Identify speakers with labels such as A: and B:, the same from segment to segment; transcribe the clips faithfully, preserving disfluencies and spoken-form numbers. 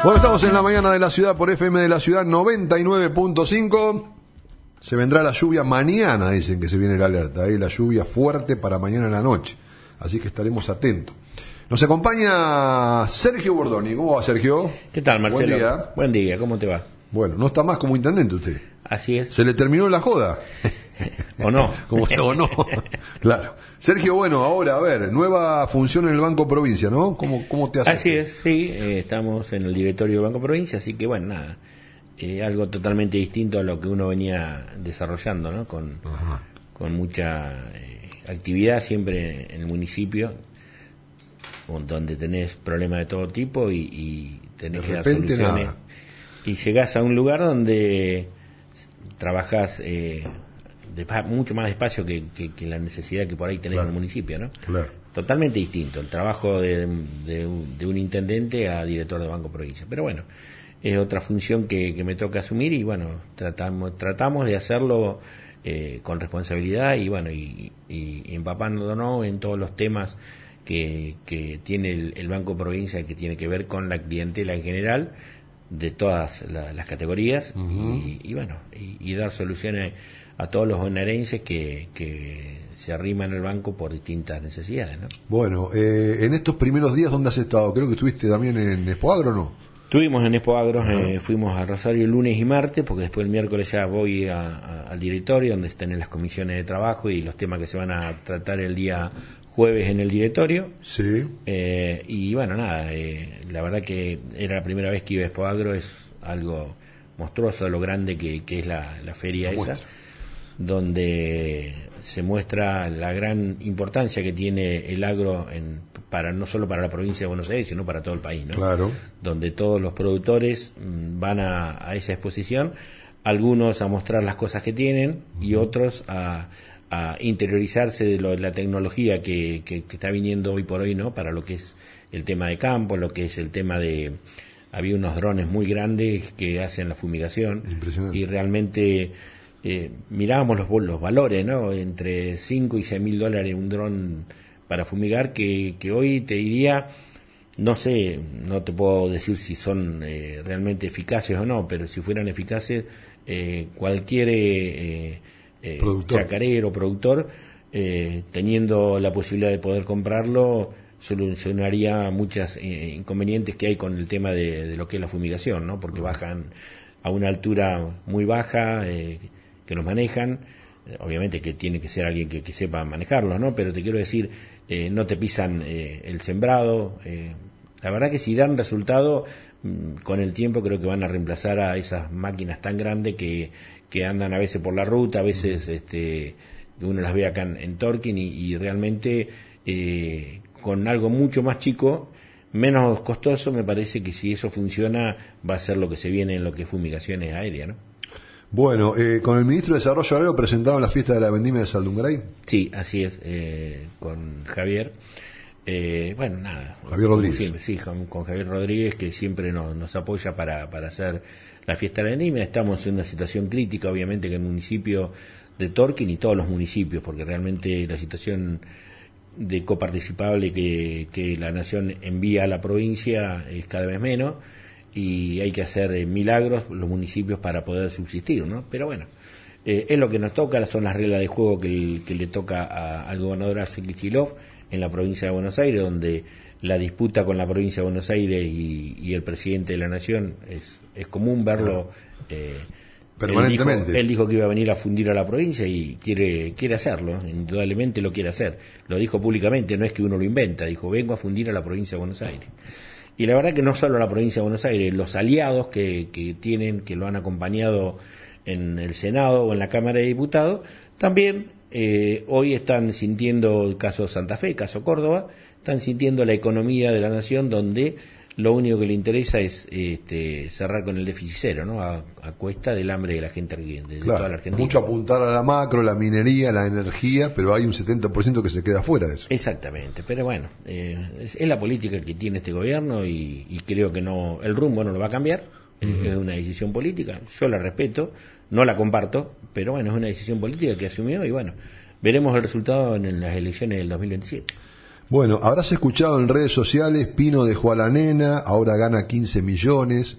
A: Bueno, estamos en la mañana de la ciudad por F M de la ciudad noventa y nueve punto cinco. Se vendrá la lluvia mañana, dicen que se viene la alerta, ¿eh? La lluvia fuerte para mañana en la noche. Así que estaremos atentos. Nos acompaña Sergio Bordoni. ¿Cómo va, Sergio?
B: ¿Qué tal, Marcelo?
A: Buen día.
B: Buen día, ¿cómo te va?
A: Bueno, no está más como intendente usted.
B: Así es.
A: ¿Se le terminó la joda?
B: ¿O no?
A: Como se o no. Claro. Sergio, bueno, ahora, a ver, nueva función en el Banco Provincia, ¿no? ¿Cómo, cómo te hace?
B: Así es, sí. Eh, estamos en el directorio del Banco Provincia, así que, bueno, nada. Eh, algo totalmente distinto a lo que uno venía desarrollando, ¿no? Con, con mucha eh, actividad siempre en el municipio, donde tenés problemas de todo tipo y, y tenés
A: de
B: que dar
A: repente
B: soluciones.
A: Nada.
B: Y llegás a un lugar donde trabajás eh, de, mucho más despacio que, que, que la necesidad que por ahí tenés
A: Claro.
B: en el municipio, ¿no?
A: Claro.
B: Totalmente distinto el trabajo de, de, un, de un intendente a director de Banco Provincia. Pero bueno, es otra función que, que me toca asumir y bueno, tratamos tratamos de hacerlo eh, con responsabilidad y bueno, y, y, y empapándonos en todos los temas que, que tiene el, el Banco Provincia, que tiene que ver con la clientela en general, de todas la, las categorías, uh-huh. y, y bueno, y, y dar soluciones a todos los bonaerenses que, que se arriman al banco por distintas necesidades, ¿no?
A: Bueno, eh, en estos primeros días, ¿dónde has estado? Creo que estuviste también en Expoagro, ¿no?
B: Estuvimos en Expoagro, uh-huh. eh, fuimos a Rosario el lunes y martes, porque después el miércoles ya voy a, a, al directorio, donde están las comisiones de trabajo y los temas que se van a tratar el día jueves en el directorio.
A: Sí.
B: Eh, y bueno, nada, eh, la verdad que era la primera vez que iba a Expoagro, es algo monstruoso lo grande que, que es la, la feria esa, muestra. Donde se muestra la gran importancia que tiene el agro en, para no solo para la provincia de Buenos Aires, sino para todo el país, ¿no?
A: Claro.
B: Donde todos los productores mmm, van a, a esa exposición, algunos a mostrar las cosas que tienen y uh-huh. otros a a interiorizarse de, lo, de la tecnología que, que, que está viniendo hoy por hoy, ¿no? Para lo que es el tema de campo, lo que es el tema de... Había unos drones muy grandes que hacen la fumigación y realmente eh, mirábamos los, los valores, ¿no? Entre cinco y seis mil dólares un dron para fumigar, que, que hoy te diría, no sé, no te puedo decir si son eh, realmente eficaces o no, pero si fueran eficaces, eh, cualquier... Eh, Eh,
A: productor.
B: chacarero, productor, eh, teniendo la posibilidad de poder comprarlo, solucionaría muchos eh, inconvenientes que hay con el tema de, de lo que es la fumigación, ¿no? Porque bajan a una altura muy baja, eh, que los manejan, eh, obviamente que tiene que ser alguien que, que sepa manejarlos, ¿no? Pero te quiero decir, eh, no te pisan eh, el sembrado, eh, la verdad que si dan resultado, mmm, con el tiempo creo que van a reemplazar a esas máquinas tan grandes que que andan a veces por la ruta, a veces este, uno las ve acá en, en Torquín y, y realmente eh, con algo mucho más chico, menos costoso, me parece que si eso funciona va a ser lo que se viene en lo que es fumigaciones aéreas, ¿no?
A: Bueno, eh, con el ministro de Desarrollo Agrario presentaron la fiesta de la vendimia de Saldungaray.
B: Sí, así es, eh, con Javier. Eh, bueno, nada.
A: Javier Rodríguez.
B: Siempre, sí, con, con Javier Rodríguez, que siempre nos, nos apoya para, para hacer la fiesta de la vendimia. Estamos en una situación crítica, obviamente, que el municipio de Torquín y todos los municipios, porque realmente la situación de coparticipable que, que la nación envía a la provincia es cada vez menos y hay que hacer eh, milagros los municipios para poder subsistir, ¿no? Pero bueno, eh, es lo que nos toca, son las reglas de juego que, el, que le toca a, al gobernador Axel Kicillof en la provincia de Buenos Aires, donde la disputa con la provincia de Buenos Aires y, y el presidente de la nación es, es común verlo. Eh,
A: permanentemente.
B: Él dijo, él dijo que iba a venir a fundir a la provincia y quiere quiere hacerlo, indudablemente lo quiere hacer. Lo dijo públicamente, no es que uno lo inventa, dijo vengo a fundir a la provincia de Buenos Aires. Y la verdad que no solo a la provincia de Buenos Aires, los aliados que, que tienen, que lo han acompañado en el Senado o en la Cámara de Diputados, también eh, hoy están sintiendo el caso Santa Fe, el caso Córdoba, están sintiendo la economía de la nación donde lo único que le interesa es este, cerrar con el déficit cero, ¿no? A, a cuesta del hambre de la gente, de, de
A: claro,
B: toda la Argentina.
A: Mucho apuntar a la macro, la minería, la energía, pero hay un setenta por ciento que se queda fuera de eso.
B: Exactamente, pero bueno, eh, es, es la política que tiene este gobierno y, y creo que no, el rumbo no lo va a cambiar, uh-huh. Es una decisión política, yo la respeto, no la comparto, pero bueno, es una decisión política que asumió y bueno, veremos el resultado en, en las elecciones del dos mil veintisiete.
A: Bueno, habrás escuchado en redes sociales, Pino dejó a la nena, ahora gana quince millones.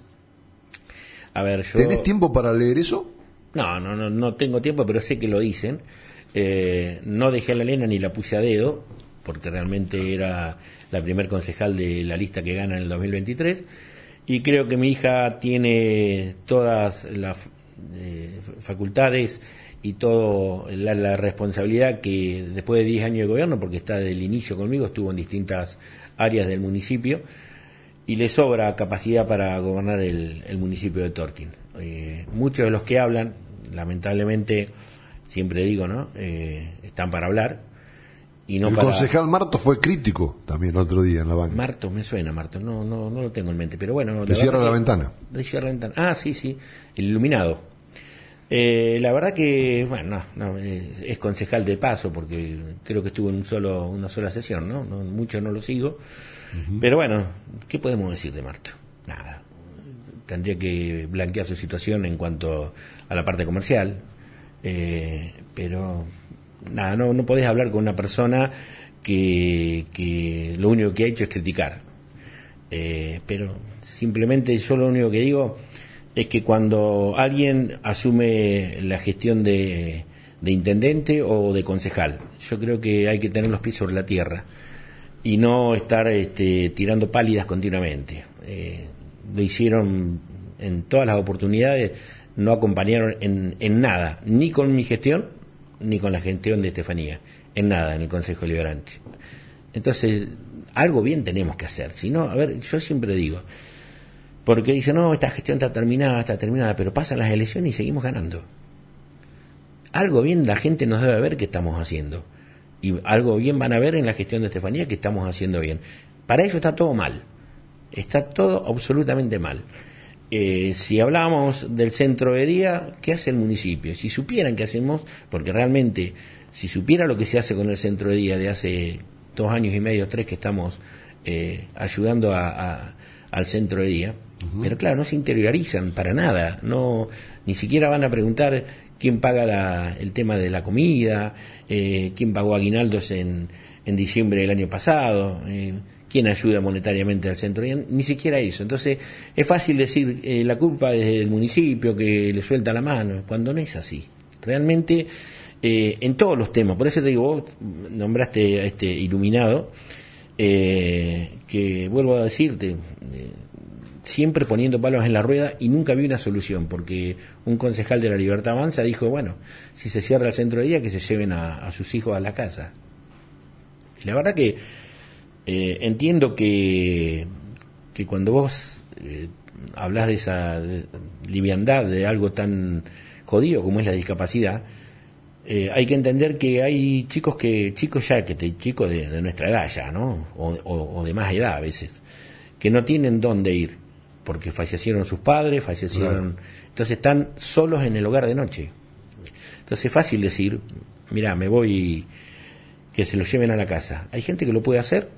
B: A ver, yo...
A: ¿Tenés tiempo para leer eso?
B: No, no, no, no tengo tiempo, pero sé que lo dicen. Eh, no dejé a la nena ni la puse a dedo, porque realmente era la primer concejal de la lista que gana en el dos mil veintitrés. Y creo que mi hija tiene todas las eh, facultades y toda la, la responsabilidad que después de diez años de gobierno, porque está desde el inicio conmigo, estuvo en distintas áreas del municipio, y le sobra capacidad para gobernar el, el municipio de Torquín. Eh, muchos de los que hablan, lamentablemente, siempre digo, ¿no? Eh, están para hablar. Y no
A: el
B: para...
A: concejal Marto fue crítico también el otro día en la banca.
B: Marto, me suena Marto, no no no lo tengo en mente, pero bueno.
A: Le cierra la
B: que...
A: ventana.
B: Le cierra la ventana. Ah, sí, sí, el iluminado. Eh, la verdad que, bueno, no, no, eh, es concejal de paso, porque creo que estuvo en un solo, una sola sesión, ¿no? no mucho no lo sigo. Uh-huh. Pero bueno, ¿qué podemos decir de Marto? Nada. Tendría que blanquear su situación en cuanto a la parte comercial, eh, pero nada, no, no podés hablar con una persona que, que lo único que ha hecho es criticar. Eh, pero simplemente yo lo único que digo es que cuando alguien asume la gestión de, de intendente o de concejal, yo creo que hay que tener los pies sobre la tierra y no estar este, tirando pálidas continuamente. Eh, lo hicieron en todas las oportunidades, no acompañaron en, en nada, ni con mi gestión, ni con la gestión de Estefanía, en nada, en el Consejo Deliberante. Entonces, algo bien tenemos que hacer. Si no, a ver, yo siempre digo, porque dicen, no, esta gestión está terminada, está terminada, pero pasan las elecciones y seguimos ganando. Algo bien la gente nos debe ver que estamos haciendo. Y algo bien van a ver en la gestión de Estefanía que estamos haciendo bien. Para ello está todo mal. Está todo absolutamente mal. Eh, si hablamos del centro de día, ¿qué hace el municipio? Si supieran qué hacemos, porque realmente, si supiera lo que se hace con el centro de día de hace dos años y medio, tres que estamos eh, ayudando a, a, al centro de día, uh-huh. Pero claro, no se interiorizan para nada, no, ni siquiera van a preguntar quién paga la, el tema de la comida, eh, quién pagó aguinaldos en, en diciembre del año pasado, eh, quién ayuda monetariamente al centro, ni siquiera eso. Entonces es fácil decir eh, la culpa es del municipio que le suelta la mano, cuando no es así. Realmente eh, en todos los temas, por eso te digo, vos nombraste a este iluminado, eh, que vuelvo a decirte, eh, siempre poniendo palos en la rueda y nunca vi una solución, porque un concejal de la Libertad Avanza dijo, bueno, si se cierra el centro de día, que se lleven a, a sus hijos a la casa. Y la verdad que eh, entiendo que, que cuando vos eh, hablas de esa de, liviandad de algo tan jodido como es la discapacidad, eh, hay que entender que hay chicos que chicos ya que te, chicos de, de nuestra edad ya, ¿no? O, o, o de más edad a veces, que no tienen dónde ir porque fallecieron sus padres, fallecieron, claro. Entonces están solos en el hogar de noche. Entonces es fácil decir, mira, me voy, que se los lleven a la casa. Hay gente que lo puede hacer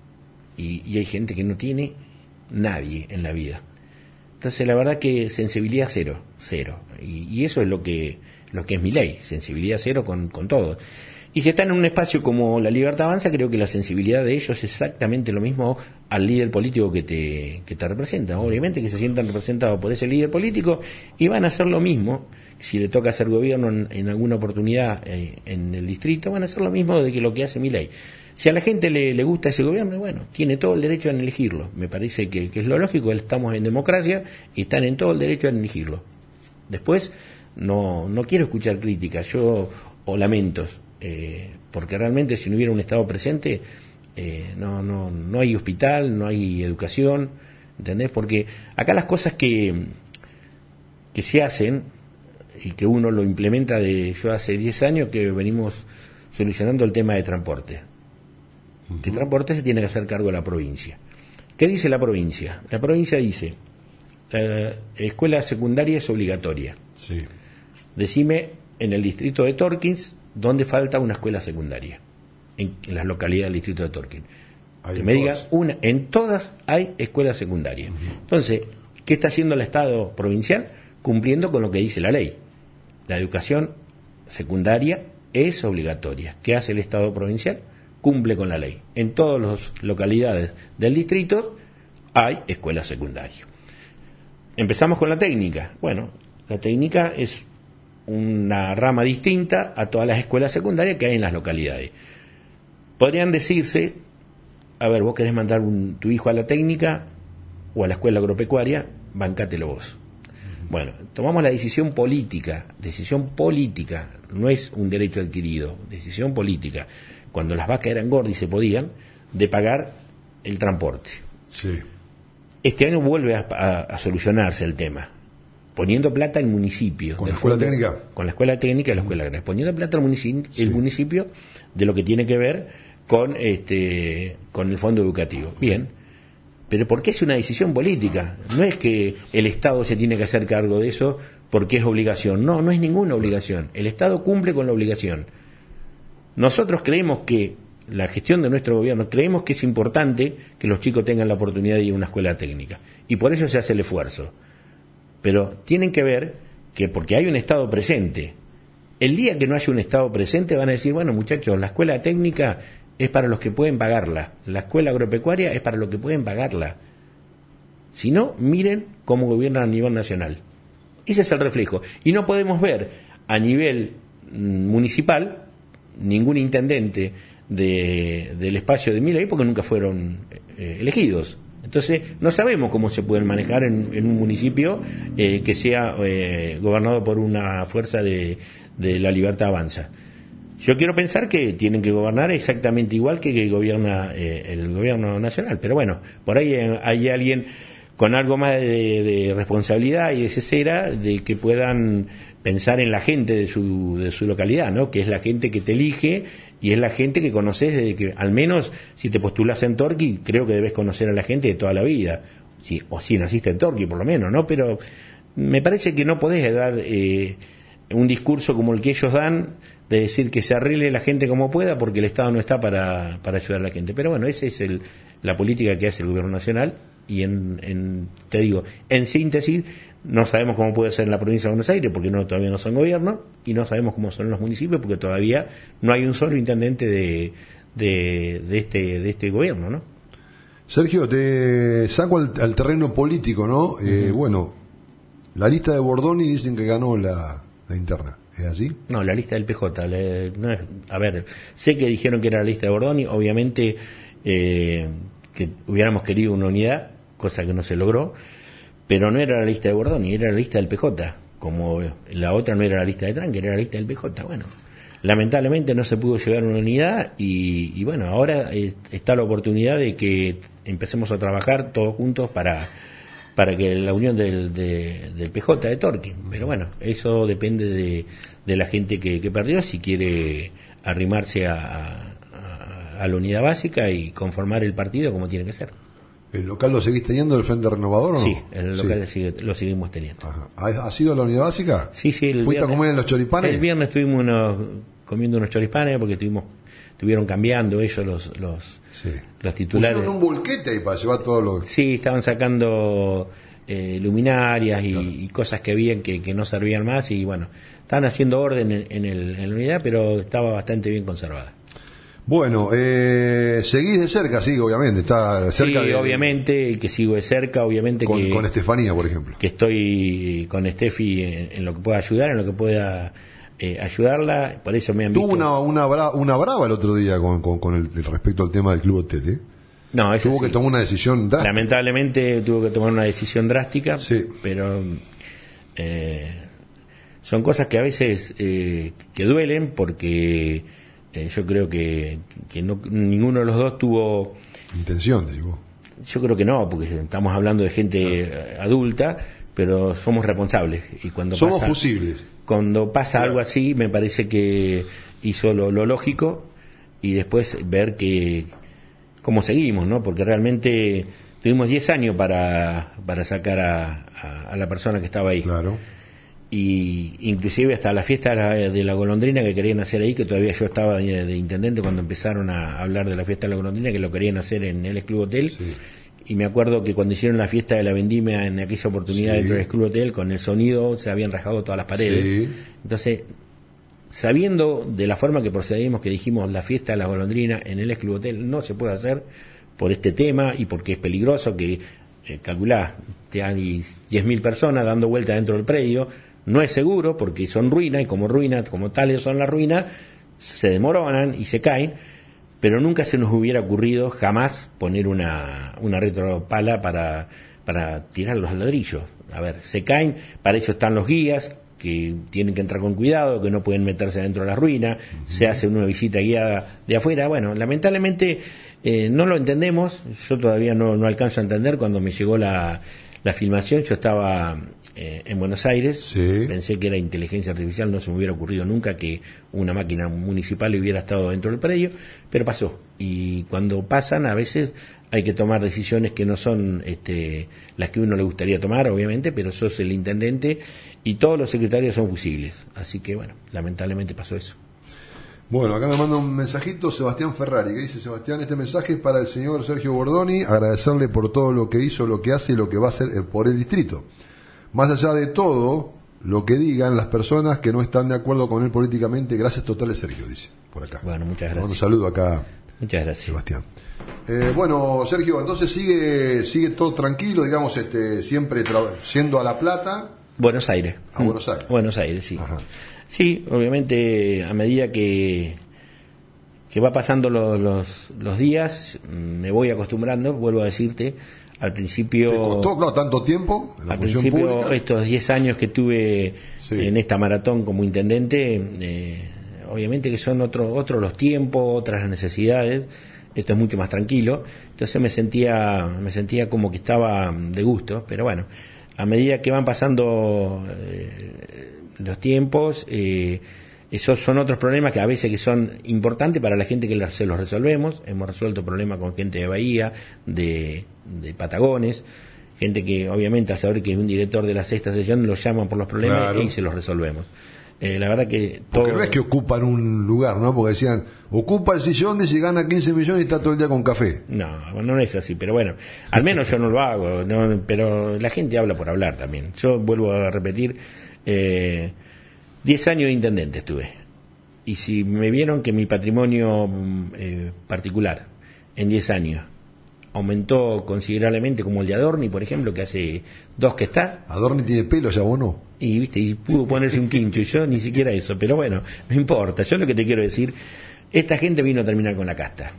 B: y, y hay gente que no tiene nadie en la vida. Entonces la verdad que sensibilidad cero, cero. Y, y eso es lo que lo que es mi ley, sensibilidad cero con, con todo. Y si están en un espacio como la Libertad Avanza, creo que la sensibilidad de ellos es exactamente lo mismo al líder político que te, que te representa. Obviamente que se sientan representados por ese líder político y van a hacer lo mismo. Si le toca hacer gobierno en, en alguna oportunidad eh, en el distrito, van a hacer lo mismo de que lo que hace Milei. Si a la gente le, le gusta ese gobierno, bueno, tiene todo el derecho a elegirlo. Me parece que, que es lo lógico, estamos en democracia y están en todo el derecho a elegirlo. Después, no, no quiero escuchar críticas, yo, o lamentos. Eh, porque realmente si no hubiera un Estado presente eh, no, no, no hay hospital, no hay educación, ¿entendés? Porque acá las cosas que, que se hacen y que uno lo implementa de yo hace diez años que venimos solucionando el tema de transporte. Uh-huh. Que transporte se tiene que hacer cargo de la provincia. ¿Qué dice la provincia? La provincia dice la escuela secundaria es obligatoria.
A: Sí.
B: Decime en el distrito de Torquín ¿dónde falta una escuela secundaria? En, en las localidades del distrito de Torquín. Que me digas una, en todas hay escuela secundaria. Uh-huh. Entonces, ¿qué está haciendo el Estado provincial? Cumpliendo con lo que dice la ley. La educación secundaria es obligatoria. ¿Qué hace el Estado provincial? cumple con la ley. En todas las localidades del distrito hay escuela secundaria. Empezamos con la técnica. Bueno, la técnica es una rama distinta a todas las escuelas secundarias que hay en las localidades. Podrían decirse, a ver, vos querés mandar un, tu hijo a la técnica o a la escuela agropecuaria, bancátelo vos. Bueno, tomamos la decisión política, decisión política, no es un derecho adquirido, decisión política, cuando las vacas eran gordas y se podían, de pagar el transporte.
A: Sí.
B: Este año vuelve a, a, a solucionarse el tema, poniendo plata al municipio.
A: ¿Con la escuela
B: fondo,
A: técnica?
B: Con la escuela técnica y la escuela agraria, poniendo plata al municipio,
A: Sí.
B: el municipio de lo que tiene que ver con, este, con el fondo educativo. Bien. Pero ¿por qué es una decisión política? No es que el Estado se tiene que hacer cargo de eso porque es obligación. No, no es ninguna obligación. El Estado cumple con la obligación. Nosotros creemos que, la gestión de nuestro gobierno, creemos que es importante que los chicos tengan la oportunidad de ir a una escuela técnica. Y por eso se hace el esfuerzo. Pero tienen que ver que porque hay un Estado presente. El día que no haya un Estado presente van a decir, bueno muchachos, la escuela técnica es para los que pueden pagarla. La escuela agropecuaria es para los que pueden pagarla. Si no, miren cómo gobiernan a nivel nacional. Ese es el reflejo. Y no podemos ver a nivel mm, municipal ningún intendente de, del espacio de Milei porque nunca fueron eh, elegidos. Entonces, no sabemos cómo se pueden manejar en, en un municipio eh, que sea eh, gobernado por una fuerza de, de la Libertad Avanza. Yo quiero pensar que tienen que gobernar exactamente igual que, que gobierna eh, el gobierno nacional, pero bueno, por ahí hay alguien con algo más de, de responsabilidad y de cesera de que puedan pensar en la gente de su, de su localidad, ¿no? Que es la gente que te elige y es la gente que conoces desde que, al menos si te postulas en Torquí, creo que debes conocer a la gente de toda la vida, si, o si naciste en Torquí por lo menos, ¿no? Pero me parece que no podés dar eh, un discurso como el que ellos dan, de decir que se arregle la gente como pueda porque el Estado no está para, para ayudar a la gente. Pero bueno, esa es el, la política que hace el gobierno nacional y en, en te digo, en síntesis, no sabemos cómo puede ser en la provincia de Buenos Aires porque no todavía no son gobierno y no sabemos cómo son los municipios porque todavía no hay un solo intendente de, de, de, este, de este gobierno, ¿no?
A: Sergio, te saco al, al terreno político, ¿no? Uh-huh. Eh, bueno, la lista de Bordoni dicen que ganó la, la interna. ¿Es así?
B: No, la lista del P J. Le, no es, a ver, sé que dijeron que era la lista de Bordoni, obviamente eh, que hubiéramos querido una unidad, cosa que no se logró, pero no era la lista de Bordoni, era la lista del P J, como la otra no era la lista de Tranque, era la lista del P J. Bueno, lamentablemente no se pudo llegar a una unidad y, y bueno, ahora eh, está la oportunidad de que empecemos a trabajar todos juntos para... para que la unión del, de, del P J de Torquín. Pero bueno, eso depende de, de la gente que, que perdió, si quiere arrimarse a, a, a la unidad básica y conformar el partido como tiene que ser.
A: ¿El local lo seguís teniendo del Frente Renovador o no?
B: Sí, el local
A: sí.
B: Sigue, lo seguimos teniendo.
A: Ajá. ¿Ha, ¿Ha sido la unidad básica?
B: Sí, sí. El
A: ¿Fuiste
B: viernes,
A: a comer en los choripanes?
B: El viernes estuvimos unos, comiendo unos choripanes porque estuvimos estuvieron cambiando ellos los los,
A: sí.
B: los titulares.
A: Pusieron un volquete ahí para llevar todo lo...
B: Sí, estaban sacando eh, luminarias y, claro. y cosas que habían que, que no servían más y bueno, estaban haciendo orden en, en, el, en la unidad, pero estaba bastante bien conservada.
A: Bueno, eh, seguís de cerca, sí, obviamente, está cerca
B: sí,
A: de...
B: obviamente, que sigo de cerca, obviamente
A: con,
B: que...
A: Con Estefanía, por ejemplo.
B: Que estoy con Estefi en, en lo que pueda ayudar, en lo que pueda eh, ayudarla, por eso me han
A: Tuvo
B: visto...
A: una, una, bra, una brava el otro día con, con, con el, el respecto al tema del Club Hotel, ¿eh?
B: No, eso
A: tuvo
B: sí.
A: que tomar una decisión drástica.
B: Lamentablemente tuvo que tomar una decisión drástica,
A: sí.
B: pero eh, son cosas que a veces eh, que duelen porque eh, yo creo que, que no, ninguno de los dos tuvo
A: intención, digo.
B: Yo creo que no, porque estamos hablando de gente no. adulta, pero somos responsables y cuando
A: somos
B: pasa,
A: fusibles.
B: Cuando pasa
A: claro.
B: algo así, me parece que hizo lo, lo lógico y después ver que cómo seguimos, ¿no? Porque realmente tuvimos diez años para, para sacar a, a, a la persona que estaba ahí.
A: Claro.
B: Y inclusive hasta la fiesta de la, de la golondrina que querían hacer ahí, que todavía yo estaba de, de intendente cuando empezaron a hablar de la fiesta de la golondrina, que lo querían hacer en el Club Hotel.
A: Sí.
B: Y me acuerdo que cuando hicieron la fiesta de la vendimia en aquella oportunidad
A: sí.
B: dentro del Club Hotel, con el sonido se habían rajado todas las paredes.
A: Sí.
B: Entonces, sabiendo de la forma que procedimos, que dijimos la fiesta de las golondrinas en el ex Club Hotel no se puede hacer por este tema y porque es peligroso, que eh, calculá, te hay diez mil personas dando vueltas dentro del predio, no es seguro porque son ruinas y como ruinas, como tales son las ruinas, se desmoronan y se caen, pero nunca se nos hubiera ocurrido jamás poner una, una retropala para, para tirar los ladrillos. A ver, se caen, para eso están los guías, que tienen que entrar con cuidado, que no pueden meterse dentro de la ruina, uh-huh. Se hace una visita guiada de afuera. Bueno, lamentablemente eh, no lo entendemos, yo todavía no, no alcanzo a entender. Cuando me llegó la, la filmación, yo estaba eh, en Buenos Aires, sí. Pensé que era inteligencia artificial, no se me hubiera ocurrido nunca que una máquina municipal hubiera estado dentro del predio, pero pasó, y cuando pasan a veces hay que tomar decisiones que no son este, las que uno le gustaría tomar, obviamente, pero sos el intendente y todos los secretarios son fusibles. Así que, bueno, lamentablemente pasó eso.
A: Bueno, acá me manda un mensajito Sebastián Ferrari, que dice: Sebastián, este mensaje es para el señor Sergio Bordoni, agradecerle por todo lo que hizo, lo que hace y lo que va a hacer por el distrito. Más allá de todo lo que digan las personas que no están de acuerdo con él políticamente, gracias totales, Sergio, dice, por acá.
B: Bueno, muchas gracias.
A: Un saludo acá.
B: Muchas gracias.
A: Sebastián. Eh, bueno, Sergio, entonces sigue sigue todo tranquilo, digamos, este siempre tra- yendo a La Plata.
B: Buenos Aires.
A: A Buenos Aires.
B: Buenos Aires, sí.
A: Ajá.
B: Sí, obviamente, a medida que que va pasando los, los, los días, me voy acostumbrando, vuelvo a decirte, al principio...
A: ¿Te costó, claro, tanto tiempo en la
B: al
A: función
B: principio,
A: pública?
B: Estos diez años que tuve
A: sí.
B: en esta maratón como intendente, eh, obviamente que son otros otros los tiempos, otras las necesidades. Esto es mucho más tranquilo, entonces me sentía me sentía como que estaba de gusto, pero bueno, a medida que van pasando eh, los tiempos, eh, esos son otros problemas que a veces que son importantes para la gente que se los resolvemos. Hemos resuelto problemas con gente de Bahía, de, de Patagones, gente que obviamente a saber que es un director de la sexta sesión los llaman por los problemas, claro, y se los resolvemos. Eh, la verdad que todo...
A: Porque no es que ocupan un lugar, ¿no? Porque decían, ocupa el sillón, dice, gana quince millones y está todo el día con café.
B: No, no es así, pero bueno, al menos yo no lo hago, no, pero la gente habla por hablar también. Yo vuelvo a repetir, eh, diez años de intendente estuve, y si me vieron que mi patrimonio eh, particular en diez años aumentó considerablemente, como el de Adorni, por ejemplo, que hace dos que está.
A: Adorni tiene pelo, ya vos no.
B: Y viste, y pudo ponerse un quincho, y yo ni siquiera eso, pero bueno, no importa. Yo lo que te quiero decir, esta gente vino a terminar con la casta,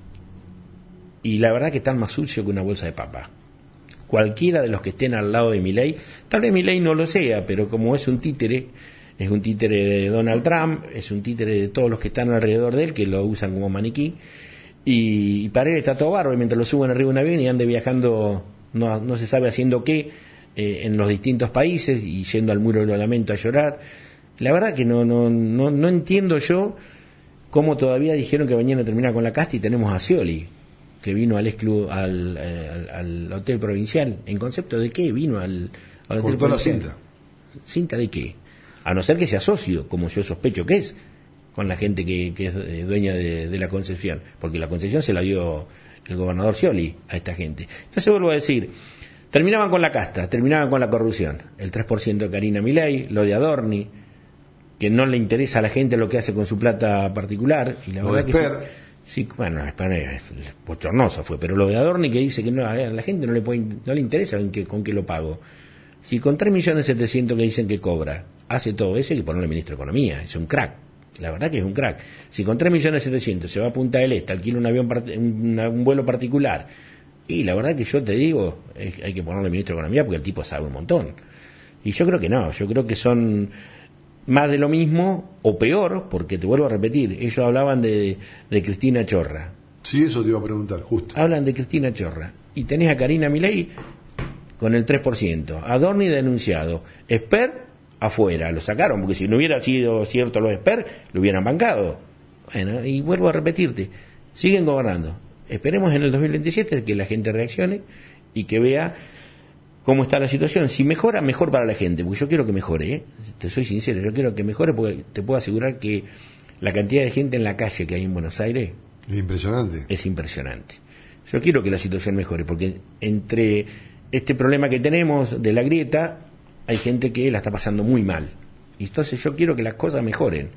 B: y la verdad que están más sucios que una bolsa de papa. Cualquiera de los que estén al lado de Milei, tal vez Milei no lo sea, pero como es un títere, es un títere de Donald Trump, es un títere de todos los que están alrededor de él, que lo usan como maniquí, y, y para él está todo bárbaro, y mientras lo suben arriba de un avión y ande viajando, no, no se sabe haciendo qué, eh, en los distintos países, y yendo al Muro del Lamento a llorar. La verdad que no, no, no, no entiendo yo cómo todavía dijeron que venían a terminar con la casta, y tenemos a Scioli, que vino al, exclu, al, al, al hotel provincial. ¿En concepto de qué vino al, al hotel
A: Cortó
B: provincial?
A: La cinta.
B: ¿Cinta de qué? A no ser que sea socio, como yo sospecho que es, con la gente que, que es dueña de, de la concesión, porque la concesión se la dio el gobernador Scioli a esta gente. Entonces vuelvo a decir, terminaban con la casta, terminaban con la corrupción, el tres por ciento de Karina Milei, lo de Adorni, que no le interesa a la gente lo que hace con su plata particular, y la
A: lo
B: verdad
A: de
B: que
A: Per.
B: sí, sí, bueno, es bochornoso fue, pero lo de Adorni, que dice que no, a la gente no le puede, no le interesa en qué, con qué lo pago. Si con tres millones setecientos que dicen que cobra hace todo eso, hay que ponerle ministro de Economía, es un crack. La verdad que es un crack. Si con tres millones setecientos se va a Punta del Este, alquila un avión, un, un vuelo particular, y la verdad que yo te digo, es, hay que ponerle ministro de Economía porque el tipo sabe un montón. Y yo creo que no, yo creo que son más de lo mismo o peor, porque te vuelvo a repetir, ellos hablaban de, de Cristina Chorra.
A: Sí, eso te iba a preguntar, justo.
B: Hablan de Cristina Chorra. Y tenés a Karina Milei con el tres por ciento. Adorni denunciado. Esper afuera, lo sacaron, porque si no hubiera sido cierto lo de Esper, lo hubieran bancado. Bueno, y vuelvo a repetirte, siguen gobernando. Esperemos en el dos mil veintisiete que la gente reaccione y que vea cómo está la situación. Si mejora, mejor para la gente, porque yo quiero que mejore, ¿eh? Te soy sincero, yo quiero que mejore, porque te puedo asegurar que la cantidad de gente en la calle que hay en Buenos Aires
A: es impresionante.
B: Es impresionante. Yo quiero que la situación mejore, porque entre este problema que tenemos de la grieta, hay gente que la está pasando muy mal. Y entonces yo quiero que las cosas mejoren.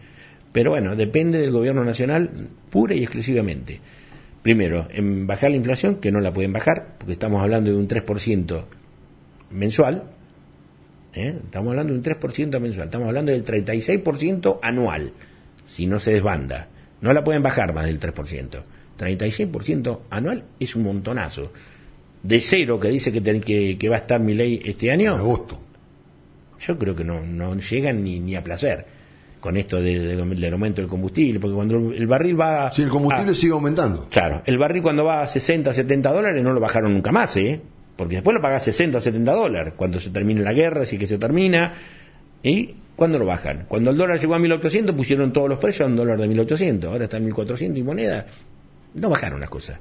B: Pero bueno, depende del gobierno nacional pura y exclusivamente. Primero, en bajar la inflación, que no la pueden bajar, porque estamos hablando de un tres por ciento mensual. ¿eh? Estamos hablando de un tres por ciento mensual. Estamos hablando del treinta y seis por ciento anual, si no se desbanda. No la pueden bajar más del tres por ciento. treinta y seis por ciento anual es un montonazo. De cero, que dice que, ten, que, que va a estar Milei este año,
A: en agosto.
B: Yo creo que no, no llegan ni, ni a placer con esto de, de, del aumento del combustible, porque cuando el barril va...
A: Sí, el combustible
B: a,
A: sigue aumentando.
B: Claro, el barril cuando va a sesenta, setenta dólares no lo bajaron nunca más, ¿eh? Porque después lo pagás sesenta, setenta dólares, cuando se termine la guerra, así que se termina. ¿Y cuándo lo bajan? Cuando el dólar llegó a mil ochocientos pusieron todos los precios a un dólar de mil ochocientos, ahora está en mil cuatrocientos y moneda. No bajaron las cosas.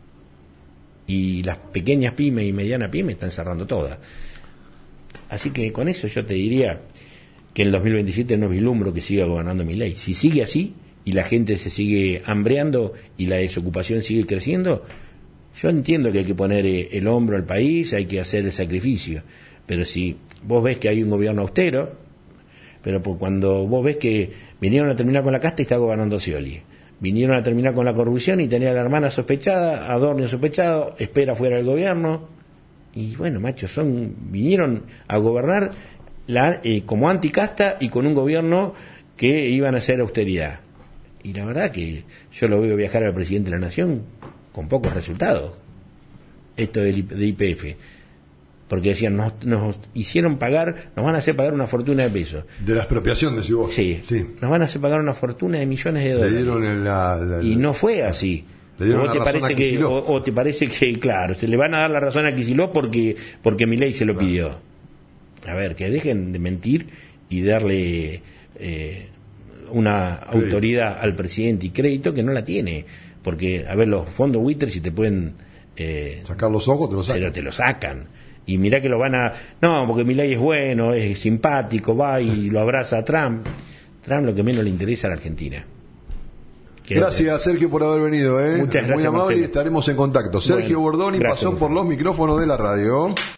B: Y las pequeñas pymes y medianas pymes están cerrando todas. Así que con eso yo te diría que en el dos mil veintisiete no vislumbro que siga gobernando Milei. Si sigue así y la gente se sigue hambreando y la desocupación sigue creciendo, yo entiendo que hay que poner el hombro al país, hay que hacer el sacrificio. Pero si vos ves que hay un gobierno austero, pero por cuando vos ves que vinieron a terminar con la casta y está gobernando Scioli, vinieron a terminar con la corrupción y tenía a la hermana sospechada, Adorno sospechado, espera fuera del gobierno, y bueno, macho, son vinieron a gobernar la, eh, como anticasta y con un gobierno que iban a hacer austeridad. Y la verdad que yo lo veo viajar al presidente de la Nación con pocos resultados, esto del de Y P F, porque decían, nos, nos hicieron pagar, nos van a hacer pagar una fortuna de pesos.
A: De la expropiación, decís vos.
B: Sí,
A: sí,
B: nos van a hacer pagar una fortuna de millones de dólares.
A: Le dieron el, la, la,
B: y no fue así.
A: Le dieron
B: o
A: la
B: te
A: razón
B: parece
A: a
B: que
A: Kicillof.
B: o, o te parece que claro, se le van a dar la razón a Kicillof porque porque Milei se lo
A: claro.
B: pidió. A ver, que dejen de mentir y darle eh, una crédito. Autoridad al presidente y crédito que no la tiene, porque a ver, los fondos buitres si te pueden eh,
A: sacar los ojos te lo sacan.
B: Pero te lo sacan. Y mirá que lo van a... No, porque Milei es bueno, es simpático, va y lo abraza a Trump. Trump lo que menos le interesa a la Argentina.
A: Gracias, Sergio, por haber venido. ¿eh?
B: Muchas gracias,
A: muy amable,
B: Marcelo.
A: y estaremos en contacto. Sergio
B: Bueno,
A: Bordoni
B: gracias,
A: pasó por los micrófonos de la radio.